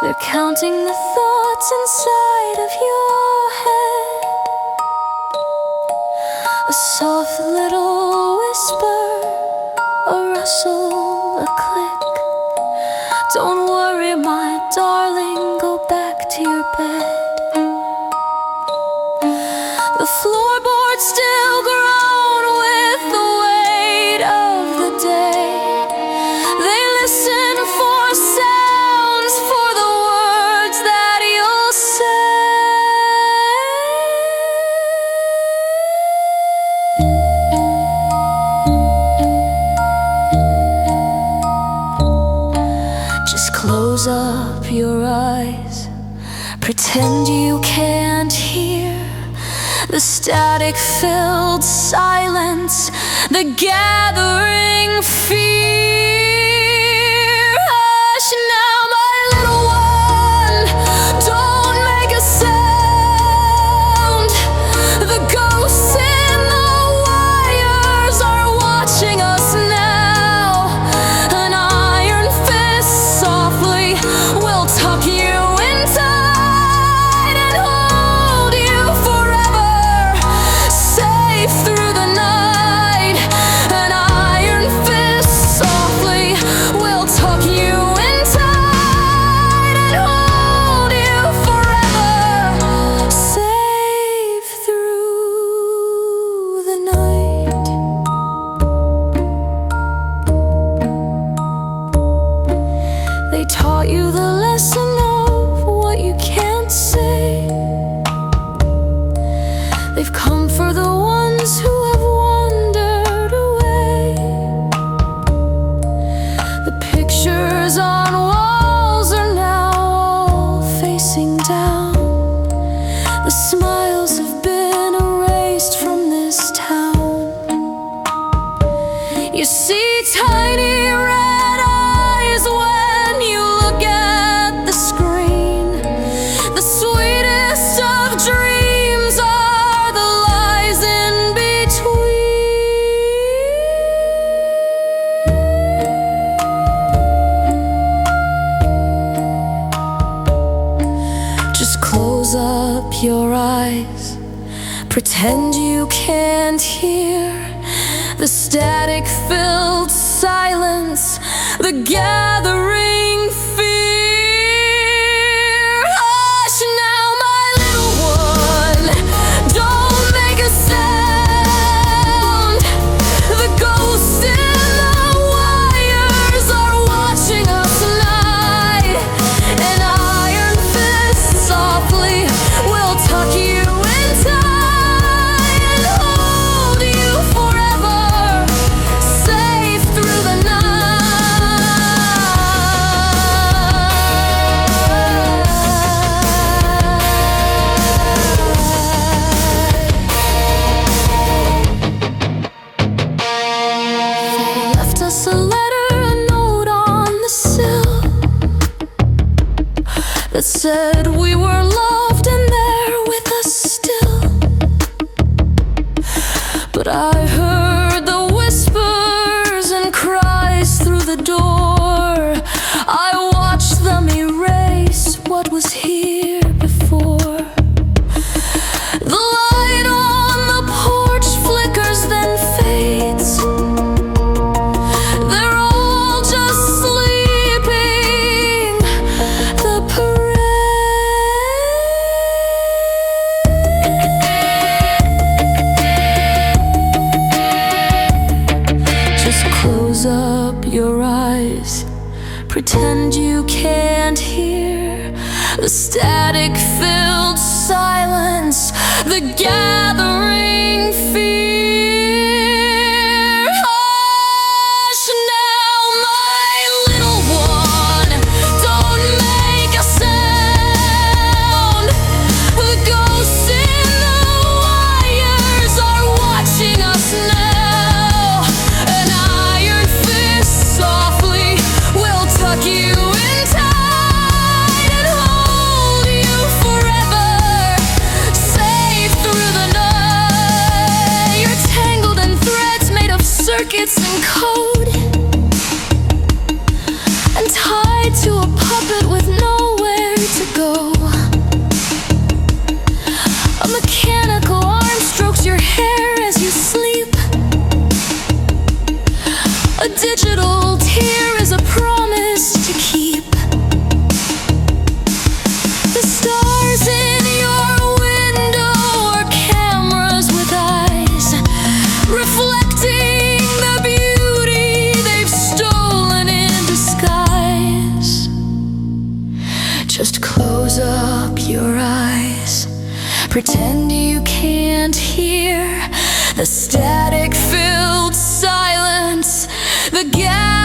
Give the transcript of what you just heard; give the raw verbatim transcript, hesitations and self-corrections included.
They're counting the thoughts inside of your head. A soft little whisper, a rustle, a click. Don't worry, my darling, go back to your bed. The floorboards still groan with the weight of the day. They listen for sounds, for the words that you'll say. Just close up your eyes, pretend you can't hear the static-filled silence, the gathering fear. Hush now, my little one, don't make a sound. The ghosts in the wires are watching us now. An iron fist softly will tuck you in tight and hold you forever, safe through the night. An iron fist softly will tuck you in tight and hold you forever, safe through the night. They taught you the lesson of what you can't say. They've come for the ones who have wandered away. The pictures on walls are now all facing down. The smiles have been erased from this town. You see tiny red eyes when you look at the screen. The sweetest of dreams are the lies in between. Just close up your eyes, pretend you can't hear the static-filled silence, the gathering fear. Hush now, my little one, don't make a sound. The ghosts in the wires are watching us tonight. An iron fist softly will tuck you in tight and hold you forever, safe through the night. They left us a letter, a note on the sill that said we were loved and they're with us still. But I heard the whispers and cries through the door. I watched them erase what was here before. The light on the porch flickers, then fades. They're all just sleeping. The parade. Just close up your eyes, pretend you can't hear the static-filled silence, the gathering fear. Hush now, my little one, don't make a sound. The ghosts in the wires are watching us now. An iron fist softly will tuck you in tight and hold you forever, safe through the night. You're tangled in threads made of circuits and code, and tied to a puppet with no way Just close up your eyes, pretend you can't hear the static-filled silence, the gas.